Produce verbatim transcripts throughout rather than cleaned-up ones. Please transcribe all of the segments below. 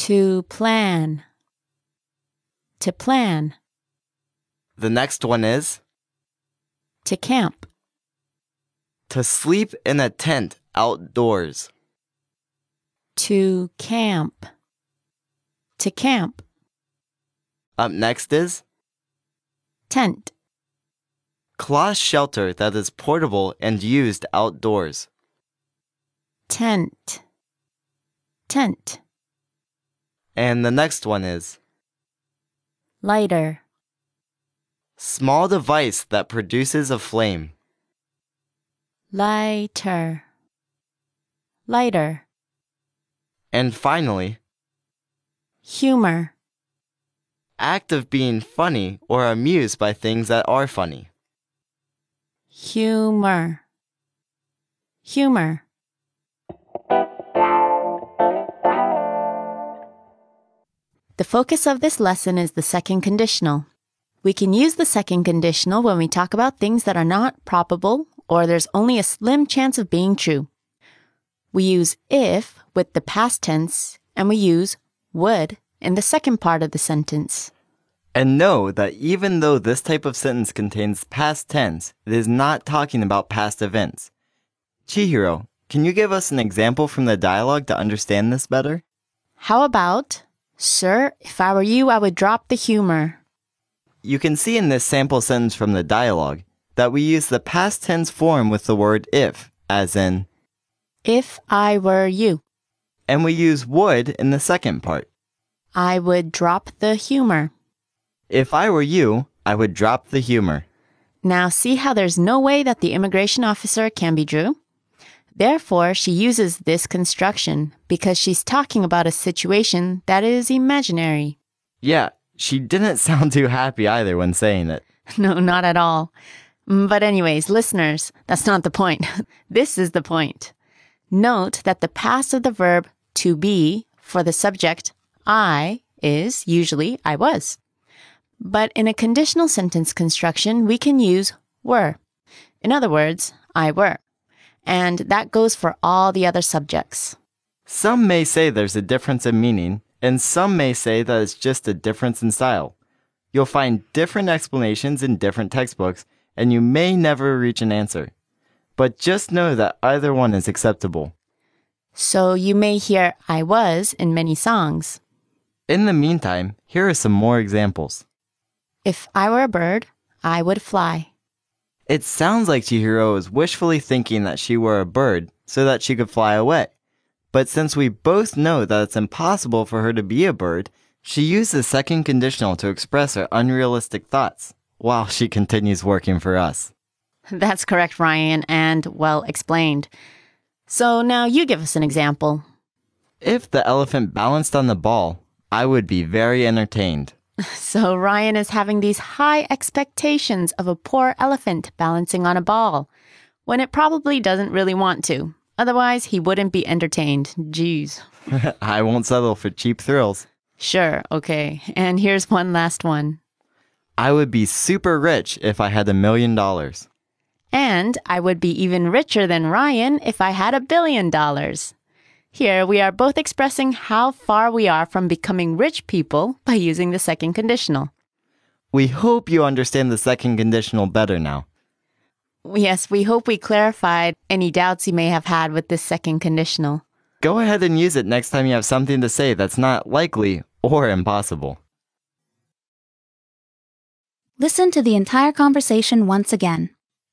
To plan. To plan. The next one is To camp. to sleep in a tent outdoors. To camp. To camp. Up next is Tent. cloth shelter that is portable and used outdoors. Tent. Tent. And the next one is Lighter. small device that produces a flame. Lighter. Lighter. And finally, Humor. act of being funny or amused by things that are funny. Humor. Humor. The focus of this lesson is the second conditional. We can use the second conditional when we talk about things that are not probable or there's only a slim chance of being true. We use if with the past tense and we use would in the second part of the sentence. And know that even though this type of sentence contains past tense, it is not talking about past events. Chihiro, can you give us an example from the dialogue to understand this better? How about, sir, if I were you, I would drop the humor. You can see in this sample sentence from the dialogue that we use the past tense form with the word if, as in, If I were you, and we use would in the second part. I would drop the humor. If I were you, I would drop the humor. Now see how there's no way that the immigration officer can be Drew? Therefore, she uses this construction because she's talking about a situation that is imaginary. Yeah, she didn't sound too happy either when saying it. No, not at all. But anyways, listeners, that's not the point. This is the point. Note that the past of the verb to be for the subject I is usually I was. But in a conditional sentence construction, we can use were. In other words, I were. And that goes for all the other subjects. Some may say there's a difference in meaning, and some may say that it's just a difference in style. You'll find different explanations in different textbooks, and you may never reach an answer. But just know that either one is acceptable. So you may hear I was in many songs. In the meantime, here are some more examples. If I were a bird, I would fly. It sounds like Chihiro is wishfully thinking that she were a bird so that she could fly away. But since we both know that it's impossible for her to be a bird, she used the second conditional to express her unrealistic thoughts while she continues working for us. That's correct, Ryan, and well explained. So now you give us an example. If the elephant balanced on the ball, I would be very entertained. So Ryan is having these high expectations of a poor elephant balancing on a ball, when it probably doesn't really want to. Otherwise, he wouldn't be entertained. Jeez. I won't settle for cheap thrills. Sure, okay. And here's one last one. I would be super rich if I had a million dollars. And I would be even richer than Ryan if I had a billion dollars. Here, we are both expressing how far we are from becoming rich people by using the second conditional. We hope you understand the second conditional better now. Yes, we hope we clarified any doubts you may have had with this second conditional. Go ahead and use it next time you have something to say that's not likely or impossible. Listen to the entire conversation once again.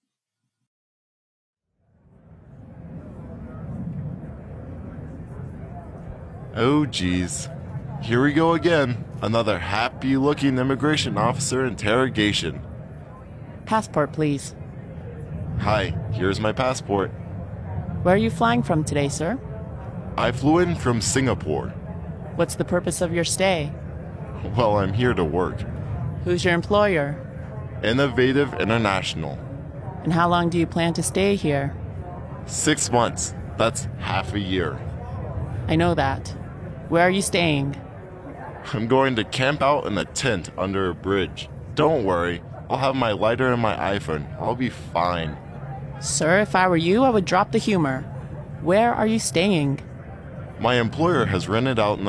Oh geez, here we go again. Another happy-looking immigration officer interrogation. Passport, please. Hi, here's my passport. Where are you flying from today, sir? I flew in from Singapore. What's the purpose of your stay? Well, I'm here to work. Who's your employer? Innovative International. And how long do you plan to stay here? Six months. That's half a year. I know that. Where are you staying? I'm going to camp out in a tent under a bridge. Don't worry, I'll have my lighter and my iPhone. I'll be fine. Sir, if I were you, I would drop the humor. Where are you staying? My employer has rented out an